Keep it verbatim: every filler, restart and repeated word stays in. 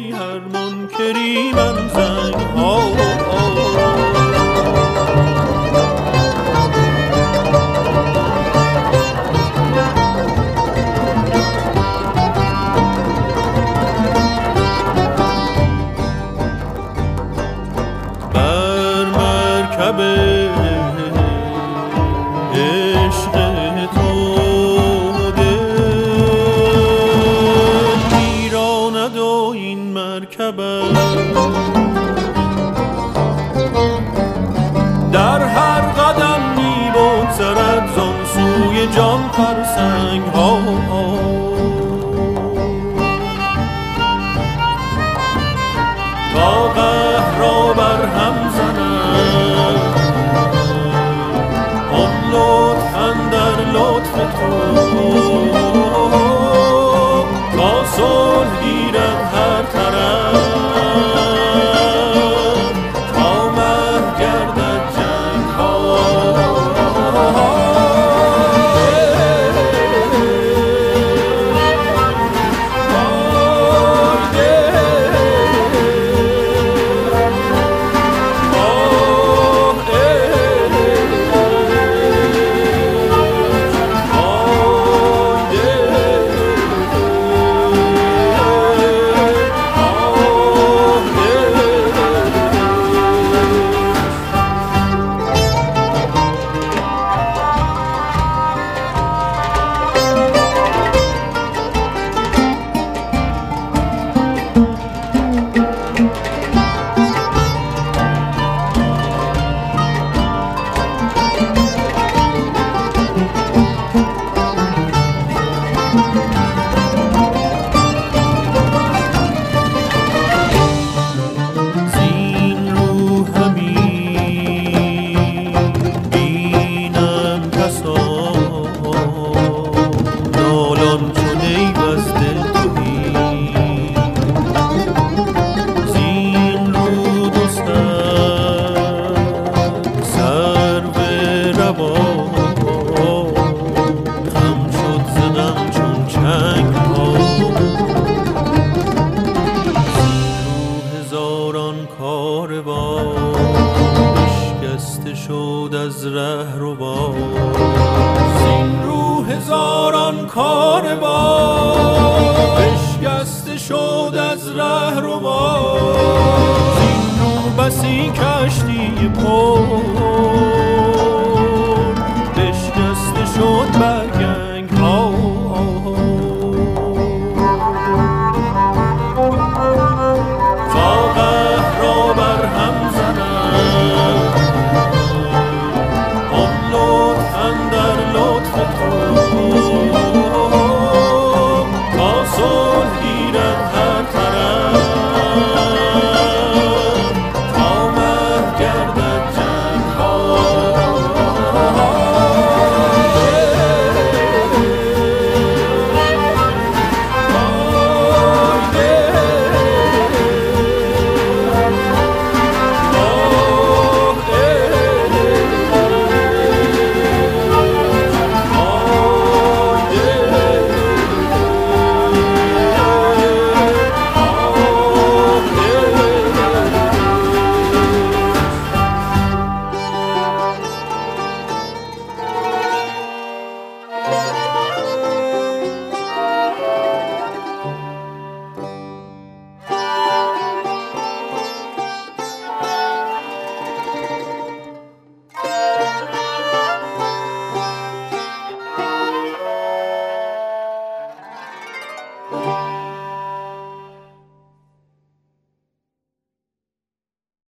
هر منکری من زنگ ها بر مرکب عشق تو دل میراند و این مرکب در هر قدم می بگذرد زان سوی جان فرسنگ ها تا قهر را بر هم زند آن لطف اندر لطف تو تا صلح گیرد هر طرف تا محو گردد جنگ ها شد از ره رو با زین رو هزاران کار با اشکسته شد از ره رو با